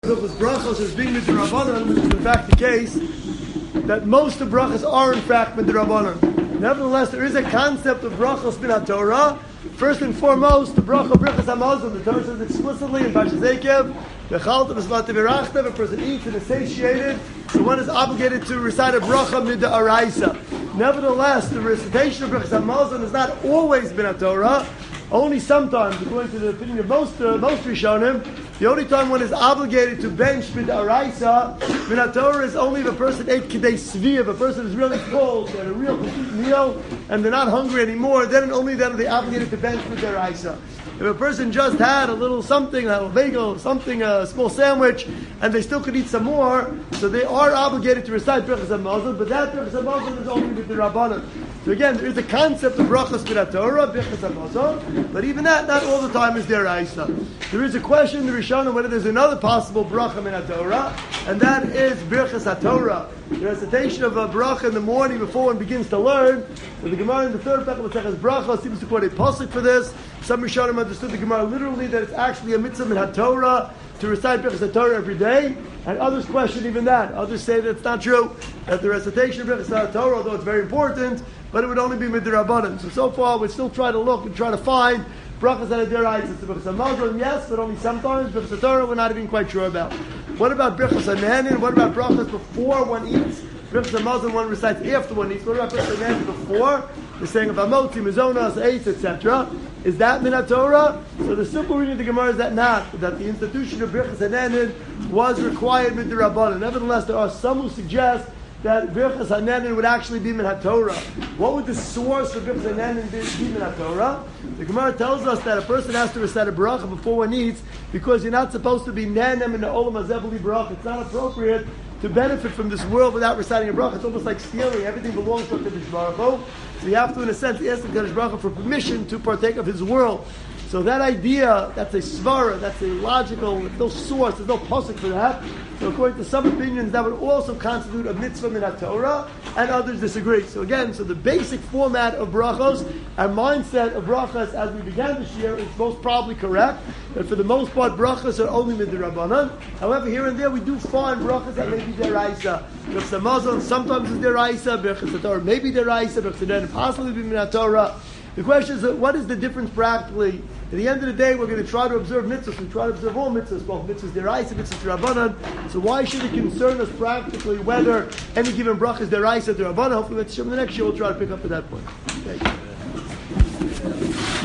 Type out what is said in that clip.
Hilchos brachos is being midrabanan, which is in fact the case that most of brachos are in fact midrabanan. Nevertheless, there is a concept of brachos min Torah. First and foremost, the bracha brachos hamazon. The Torah says explicitly in Parshas Eikev, "V'chalta v'smata v'rachta." If a person eats and is satiated, so one is obligated to recite a bracha mid'araisa. Nevertheless, the recitation of brachos hamazon has not always been a Torah. Only sometimes, according to the opinion of most Rishonim, the only time one is obligated to bench mid'araisa, Torah is only if a person ate kidei svi, if a person is really full, they had a real complete meal, and they're not hungry anymore, then and only then are they obligated to bench mid'araisa. If a person just had a little something, a bagel, something, a small sandwich, and they still could eat some more, so they are obligated to recite brachas hamazon, but that brachas hamazon is only with the Rabbanan. So again, there is a concept of brachas min Torah, brachas hamazon, but even that, not all the time is deraisa. There is a question in the Rishonim whether there's another possible bracha min Torah, and that is brachas haTorah, the recitation of a bracha in the morning before one begins to learn. So the Gemara in the third parak of Maseches Bracha seems to quote a pasuk for this. Some Rishonim understood the Gemara literally that it's actually a mitzvah min haTorah to recite brachas haTorah every day, and others question even that. Others say that it's not true, that the recitation of brachas haTorah, although it's very important, but it would only be midrabanan. So far, we still try to look and try to find brachas haDeraisa. Brachas hamazon, yes, but only sometimes. Brachas haTorah, we're not even quite sure about. What about brachas haNanin? What about brachas before one eats? Brachas hamazon one recites after one eats. What about brachas haNanin before? They're saying of hamotzi, mizonas, eitz, etc. Is that min Torah? So the simple reading of the Gemara is that not, that the institution of brachas haNanin was required midrabanan. Nevertheless, there are some who suggest that brachas haNanin would actually be min Torah. What would the source of brachas haNanin be min Torah? The Gemara tells us that a person has to recite a bracha before one eats because you're not supposed to be nanem in the olam hazeh b'li bracha. It's not appropriate to benefit from this world without reciting a bracha. It's almost like stealing. Everything belongs to HaKadosh Baruch Hu. So you have to, in a sense, ask the HaKadosh Baruch Hu for permission to partake of His world. So that idea, that's a svara, that's a logical, there's no source, there's no pasuk for that. So according to some opinions, that would also constitute a mitzvah min Torah, and others disagree. So again, so the basic format of brachos, our mindset of brachos as we began this year is most probably correct, that for the most part brachos are only midrabanan. However, here and there we do find brachos that may be deraisa. Brachas hamazon sometimes is deraisa, brachas Torah may be deraisa, brachas haNanin possibly be min Torah. The question is, what is the difference practically? At the end of the day, we're going to try to observe mitzvahs. We try to observe all mitzvahs, both mitzvahs deraisa, mitzvahs derabanan. So why should it concern us practically whether any given bracha is deraisa or derabanan? Hopefully, in the next year we'll try to pick up at that point. Okay.